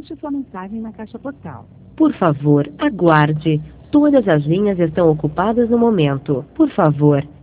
Deixe sua mensagem na caixa postal. Por favor, aguarde. Todas as linhas estão ocupadas no momento. Por favor,